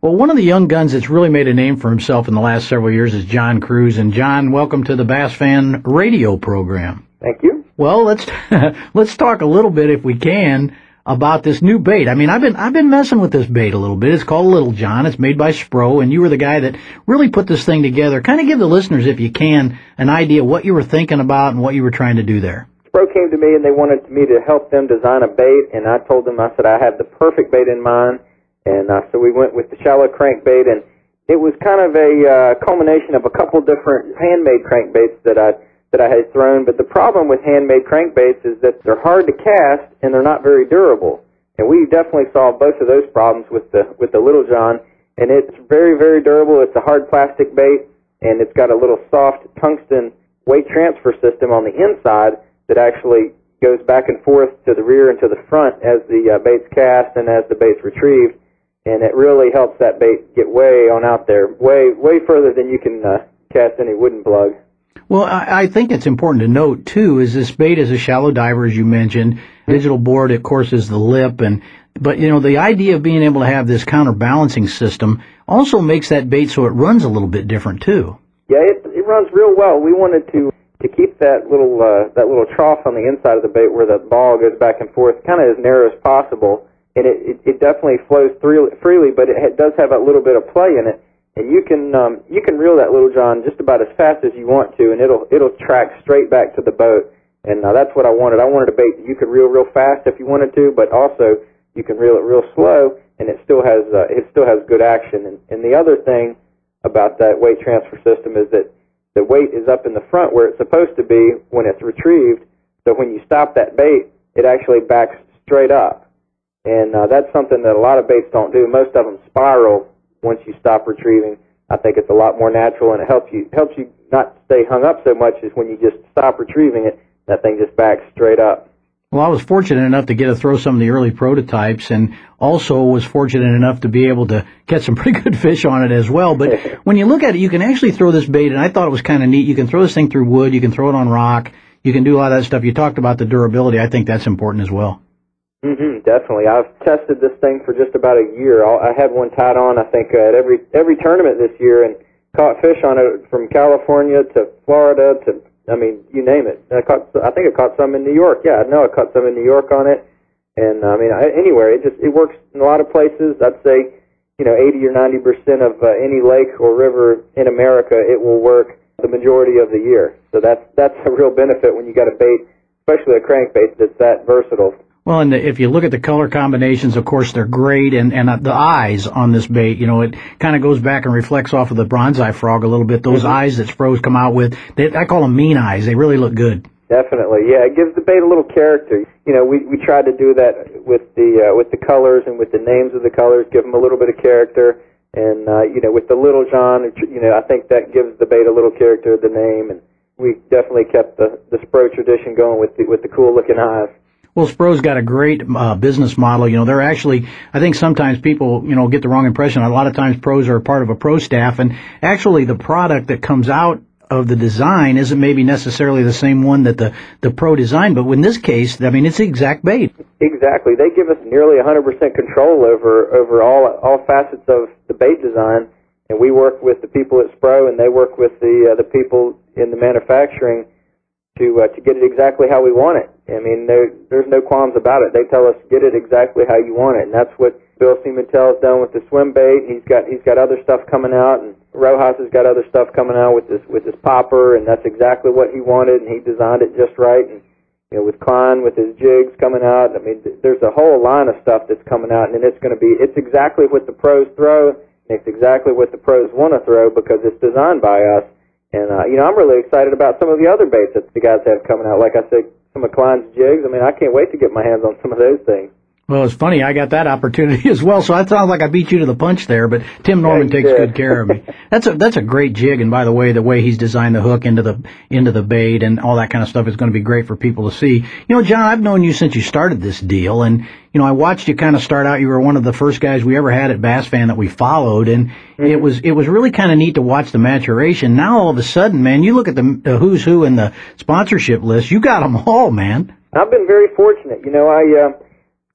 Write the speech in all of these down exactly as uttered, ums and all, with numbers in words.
Well, one of the young guns that's really made a name for himself in the last several years is John Crews. And John, welcome to the Bass Fan radio program. Thank you. Well, let's let's talk a little bit, if we can, about this new bait. I mean, I've been I've been messing with this bait a little bit. It's called Little John. It's made by Spro, and you were the guy that really put this thing together. Kind of give the listeners, if you can, an idea what you were thinking about and what you were trying to do there. Spro came to me and they wanted me to help them design a bait, and I told them, I said, I have the perfect bait in mind. And uh, so we went with the shallow crankbait, and it was kind of a uh, culmination of a couple different handmade crankbaits that I that I had thrown. But the problem with handmade crankbaits is that they're hard to cast and they're not very durable. And we definitely solved both of those problems with the with the Little John. And it's very, very durable. It's a hard plastic bait, and it's got a little soft tungsten weight transfer system on the inside that actually goes back and forth to the rear and to the front as the uh, bait's cast and as the bait's retrieved. And it really helps that bait get way on out there, way way further than you can uh, cast any wooden plug. Well, I, I think it's important to note, too, is this bait is a shallow diver, as you mentioned. Digital board, of course, is the lip. and But, you know, the idea of being able to have this counterbalancing system also makes that bait so it runs a little bit different, too. Yeah, it, it runs real well. We wanted to, to keep that little uh, that little trough on the inside of the bait where the ball goes back and forth kind of as narrow as possible. And it, it, it definitely flows freely, freely, but it does have a little bit of play in it. And you can um, you can reel that Little John just about as fast as you want to, and it'll it'll track straight back to the boat. And uh, that's what I wanted. I wanted a bait that you could reel real fast if you wanted to, but also you can reel it real slow, and it still has uh, it still has good action. And, and the other thing about that weight transfer system is that the weight is up in the front where it's supposed to be when it's retrieved. So when you stop that bait, it actually backs straight up. And uh, that's something that a lot of baits don't do. Most of them spiral once you stop retrieving. I think it's a lot more natural, and it helps you helps you not stay hung up so much as when you just stop retrieving it, that thing just backs straight up. Well, I was fortunate enough to get to throw some of the early prototypes, and also was fortunate enough to be able to catch some pretty good fish on it as well. But when you look at it, you can actually throw this bait, and I thought it was kind of neat. You can throw this thing through wood. You can throw it on rock. You can do a lot of that stuff. You talked about the durability. I think that's important as well. Mm-hmm, definitely. I've tested this thing for just about a year. I had one tied on, I think, at every every tournament this year, and caught fish on it from California to Florida to, I mean, you name it. I caught, I think I caught some in New York. Yeah, I know I caught some in New York on it, and I mean, I, anywhere. It just it works in a lot of places. I'd say, you know, eighty or ninety percent of uh, any lake or river in America, it will work the majority of the year. So that's that's a real benefit when you got a bait, especially a crankbait that's that versatile. Well, and if you look at the color combinations, of course, they're great, and, and the eyes on this bait, you know, it kind of goes back and reflects off of the bronze-eye frog a little bit. Those mm-hmm. eyes that Spro's come out with, they, I call them mean eyes. They really look good. Definitely, yeah. It gives the bait a little character. You know, we, we tried to do that with the uh, with the colors and with the names of the colors, give them a little bit of character. And, uh, you know, with the Little John, you know, I think that gives the bait a little character, the name, and we definitely kept the, the Spro tradition going with the, with the cool-looking eyes. Well, Spro's got a great uh, business model. You know, they're actually, I think sometimes people, you know, get the wrong impression. A lot of times pros are part of a pro staff, and actually the product that comes out of the design isn't maybe necessarily the same one that the, the pro designed, but in this case, I mean, it's the exact bait. Exactly. They give us nearly one hundred percent control over, over all, all facets of the bait design, and we work with the people at Spro, and they work with the, uh, the people in the manufacturing to uh, to get it exactly how we want it. I mean, there, there's no qualms about it. They tell us get it exactly how you want it, and that's what Bill Siementel has done with the swim bait. He's got he's got other stuff coming out, and Rojas has got other stuff coming out with this with his popper, and that's exactly what he wanted, and he designed it just right. And you know, with Klein with his jigs coming out, I mean, there's a whole line of stuff that's coming out, and it's going to be it's exactly what the pros throw, and it's exactly what the pros want to throw because it's designed by us. And, uh, you know, I'm really excited about some of the other baits that the guys have coming out. Like I said, some of Klein's jigs. I mean, I can't wait to get my hands on some of those things. Well, it's funny. I got that opportunity as well, so it sounds like I beat you to the punch there, but Tim Norman yeah, takes did. good care of me. That's a that's a great jig, and by the way, the way he's designed the hook into the into the bait and all that kind of stuff is going to be great for people to see. You know, John, I've known you since you started this deal, and, you know, I watched you kind of start out. You were one of the first guys we ever had at Bass Fan that we followed, and mm-hmm. it was it was really kind of neat to watch the maturation. Now, all of a sudden, man, you look at the, the who's who in the sponsorship list, you got them all, man. I've been very fortunate. You know, I... Uh,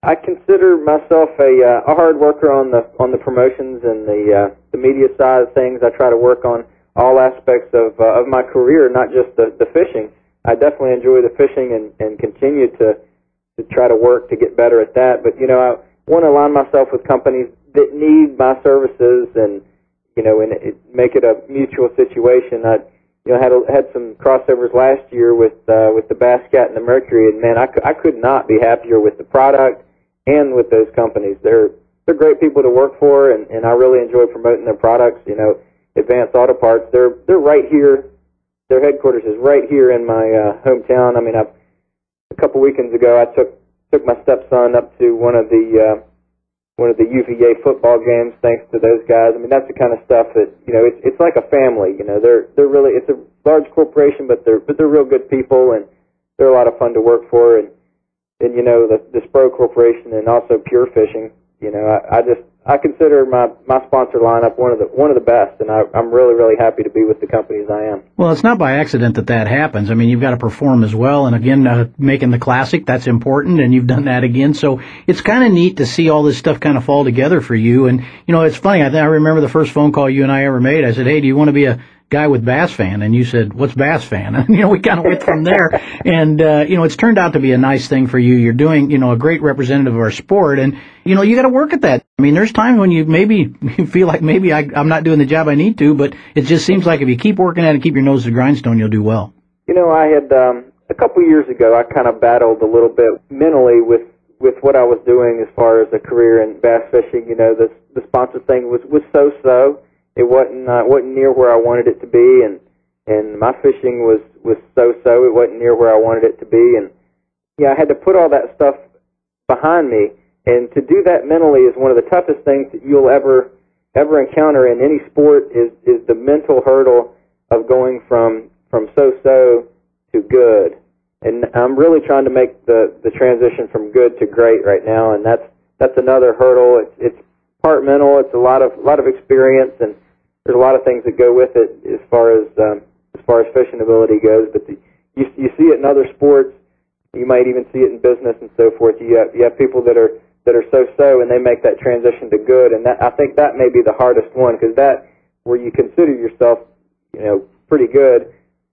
I consider myself a, uh, a hard worker on the on the promotions and the uh, the media side of things. I try to work on all aspects of uh, of my career, not just the, the fishing. I definitely enjoy the fishing and, and continue to to try to work to get better at that. But you know, I want to align myself with companies that need my services, and you know, and it, make it a mutual situation. I you know had a, had some crossovers last year with uh, with the Basscat and the Mercury, and man, I, I could not be happier with the product and with those companies. They're they're great people to work for, and, and I really enjoy promoting their products. You know, Advanced Auto Parts, they're they're right here. Their headquarters is right here in my uh, hometown. I mean, I've, a couple weekends ago, I took took my stepson up to one of the uh, one of the U V A football games, thanks to those guys. I mean, that's the kind of stuff that you know. It's it's like a family. You know, they're they're really it's a large corporation, but they're but they're real good people, and they're a lot of fun to work for. And and you know, the the Spro Corporation and also Pure Fishing. You know, I, I just I consider my, my sponsor lineup one of the one of the best, and I, I'm really really happy to be with the companies I am. Well, it's not by accident that that happens. I mean, you've got to perform as well, and again, uh, making the classic, that's important, and you've done that again. So it's kind of neat to see all this stuff kind of fall together for you. And you know, it's funny. I, I remember the first phone call you and I ever made. I said, "Hey, do you want to be a guy with Bass Fan?" And you said, "What's Bass Fan?" And you know, we kind of went from there. And uh, you know, it's turned out to be a nice thing for you. You're doing, you know, a great representative of our sport, and you know, you got to work at that. I mean, there's times when you maybe you feel like maybe I, I'm not doing the job I need to, but it just seems like if you keep working at it and keep your nose to the grindstone, you'll do well. You know, I had um, a couple of years ago, I kind of battled a little bit mentally with with what I was doing as far as a career in bass fishing. You know, the the sponsor thing was was so so. It wasn't uh, wasn't near where I wanted it to be, and and my fishing was was so so. It wasn't near where I wanted it to be, and yeah, I had to put all that stuff behind me. And to do that mentally is one of the toughest things that you'll ever ever encounter in any sport. Is is the mental hurdle of going from from so so to good. And I'm really trying to make the the transition from good to great right now, and that's that's another hurdle. It's it's part mental. It's a lot of a lot of experience, and there's a lot of things that go with it as far as um, as far as fishing ability goes. But the, you you see it in other sports. You might even see it in business and so forth. You have you have people that are that are so-so, and they make that transition to good. And that, I think that may be the hardest one, because that, where you consider yourself, you know, pretty good,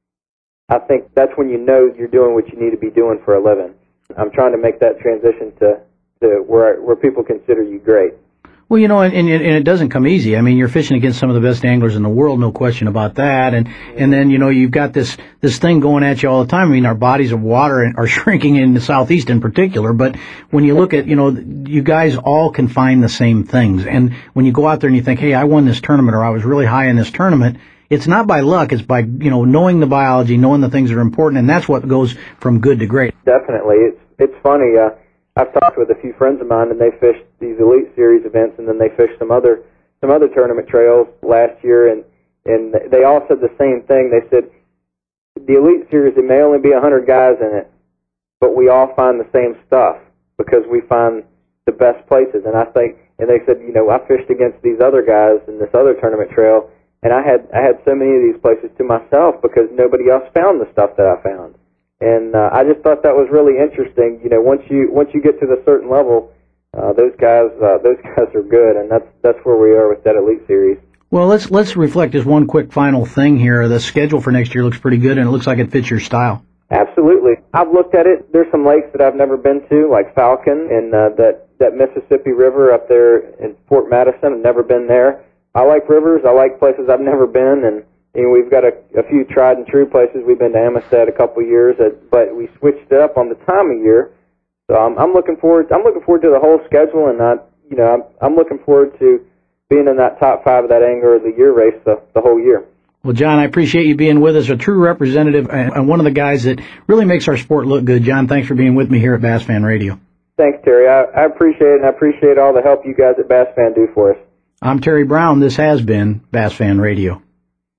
I think that's when you know you're doing what you need to be doing for a living. I'm trying to make that transition to, to where where people consider you great. Well, you know, and, and it doesn't come easy. I mean, you're fishing against some of the best anglers in the world, no question about that. And and then, you know, you've got this this thing going at you all the time. I mean, our bodies of water are shrinking in the Southeast in particular. But when you look at, you know, you guys all can find the same things. And when you go out there and you think, hey, I won this tournament, or I was really high in this tournament, it's not by luck. It's by, you know, knowing the biology, knowing the things that are important. And that's what goes from good to great. Definitely. It's, it's funny. Uh, I've talked with a few friends of mine, and they fished these Elite Series events, and then they fished some other some other tournament trails last year, and and they all said the same thing. They said the Elite Series, there may only be a hundred guys in it, but we all find the same stuff because we find the best places. And I think, and they said, you know, I fished against these other guys in this other tournament trail, and I had I had so many of these places to myself because nobody else found the stuff that I found. And uh, I just thought that was really interesting. You know, once you once you get to the certain level, uh, those guys uh, those guys are good, and that's that's where we are with that Elite Series. Well, let's let's reflect just one quick final thing here. The schedule for next year looks pretty good, and it looks like it fits your style. Absolutely, I've looked at it. There's some lakes that I've never been to, like Falcon and uh, that that Mississippi River up there in Fort Madison. I've never been there. I like rivers. I like places I've never been, and. And we've got a, a few tried and true places. We've been to Amistad a couple of years, but we switched it up on the time of year. So I'm, I'm looking forward. I'm looking forward to the whole schedule, and I, you know, I'm, I'm looking forward to being in that top five of that Angler of the Year race the, the whole year. Well, John, I appreciate you being with us, a true representative and one of the guys that really makes our sport look good. John, thanks for being with me here at Bass Fan Radio. Thanks, Terry. I, I appreciate it, and I appreciate all the help you guys at Bass Fan do for us. I'm Terry Brown. This has been Bass Fan Radio.